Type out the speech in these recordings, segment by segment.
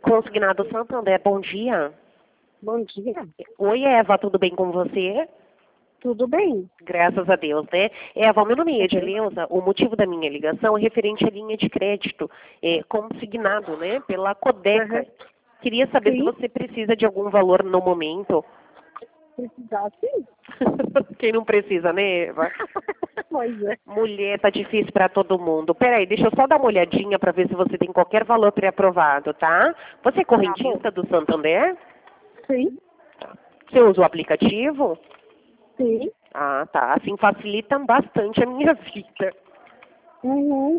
Consignado Santander, bom dia. Bom dia. Oi, Eva, tudo bem com você? Tudo bem? Graças a Deus, né? Eva, meu nome é Uhum. Edileuza, o motivo da minha ligação é referente à linha de crédito consignado, né, pela Codeca. Uhum. Queria saber se Sim. você precisa de algum valor no momento. Precisar, sim. Quem não precisa, né, Eva? Pois é. Mulher, tá difícil para todo mundo. Peraí, deixa eu só dar uma olhadinha para ver se você tem qualquer valor pré-aprovado, tá? Você é Tá bom. correntista do Santander? Sim. Você usa o aplicativo? Sim. Ah, tá. Assim facilita bastante a minha vida. Uhum.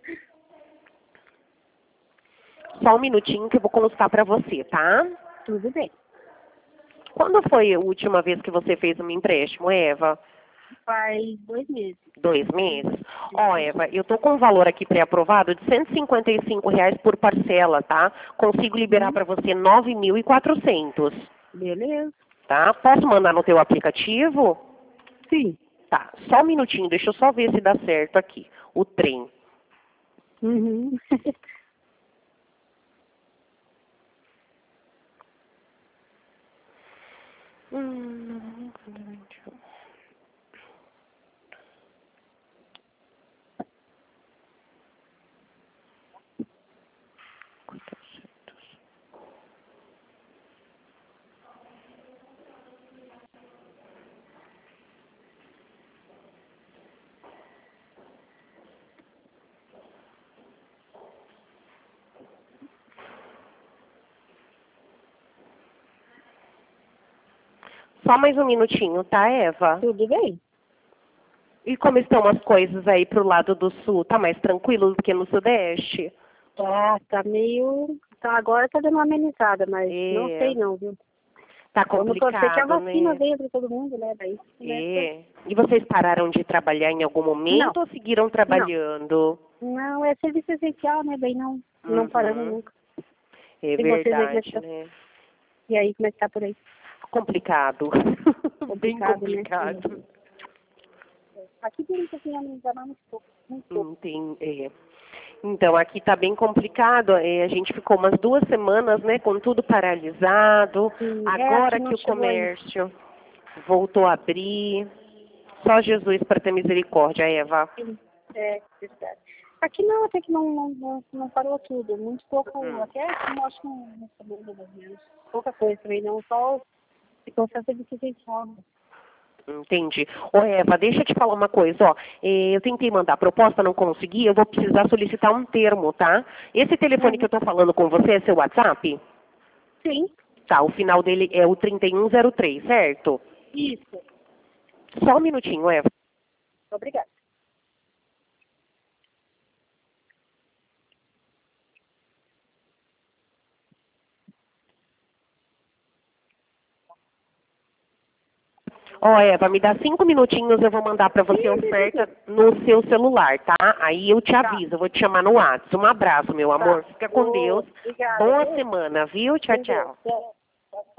Só um minutinho que eu vou constar para você, tá? Tudo bem. Quando foi a última vez que você fez um empréstimo, Eva? Faz 2 meses. 2 meses? Ó, Eva, eu tô com um valor aqui pré-aprovado de R$ 155 por parcela, tá? Consigo liberar para você 9.400, Beleza. tá? Posso mandar no teu aplicativo? Sim. Tá, só um minutinho, deixa eu só ver se dá certo aqui. O trem. Uhum. Hum, Só mais um minutinho, tá, Eva? Tudo bem. E como estão as coisas aí pro lado do sul? Tá mais tranquilo do que no sudeste? Tá meio... Tá, agora tá dando uma amenizada, mas não sei não, viu? Tá Vamos torcer que a complicado, vacina né? venha para todo mundo, né? Daí, né? E vocês pararam de trabalhar em algum Não. momento ou seguiram Não. trabalhando? Não, é serviço essencial, né? Daí não. Não paramos Uhum. nunca. É E vocês aí, como é que verdade, tá? né? E aí, como é que tá por aí? Complicado. Bem Complicado, né? complicado. Aqui tem um pouquinho amenizar muito pouco. Muito pouco. Entendi. Então, aqui está bem complicado. A gente ficou umas 2 semanas, né, com tudo paralisado. Aqui Agora não que o chegou ainda. comércio voltou a abrir. Só Jesus para ter misericórdia, Eva. Sim, é verdade. Aqui não, até que não parou tudo. Muito pouco, até não acho que não sabemos mais ou menos. Pouca coisa também, não. Só ficou só serviço essencial. Entendi. Ô, Eva, deixa eu te falar uma coisa, ó. Eu tentei mandar a proposta, não consegui, eu vou precisar solicitar um termo, tá? Esse telefone que eu tô falando com você é seu WhatsApp? Sim, Tá, o final dele é o 3103, certo? isso. Só um minutinho, Eva. Obrigada. Ó, Eva, me dá 5 minutinhos, eu vou mandar pra você a oferta no seu celular, tá? Aí eu te Tá, aviso, eu vou te chamar no WhatsApp. Um abraço, meu amor. tá. Fica com Deus. Obrigada, Boa viu? semana, viu? Tchau, Com Deus. tchau. Tchau.